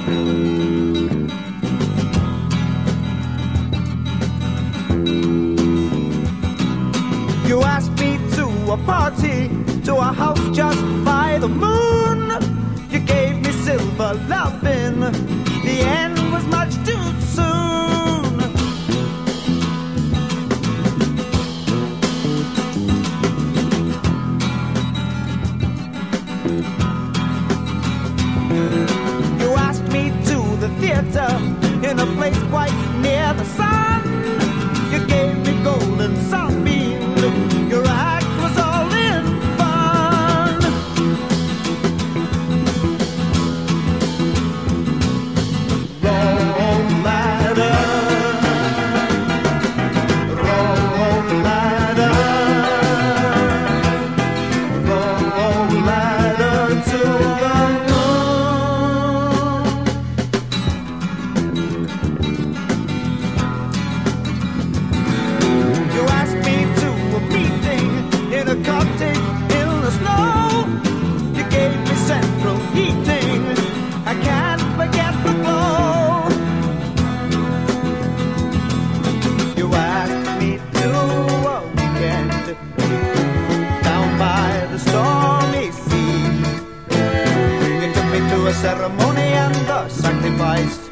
You asked me to a party, to a house just by the moon. You gave me silver loving. The end was much too soon. You asked me to the theater in a place quite near the sun. You gave me golden sunbeams. Your act was all in fun. Roll ladder, roll ladder, roll ladder to the moon. You asked me to a meeting in a cottage in the snow. You gave me central heating. I can't forget the glow. You asked me to a weekend down by the stormy sea. You took me to a ceremony and a sacrifice.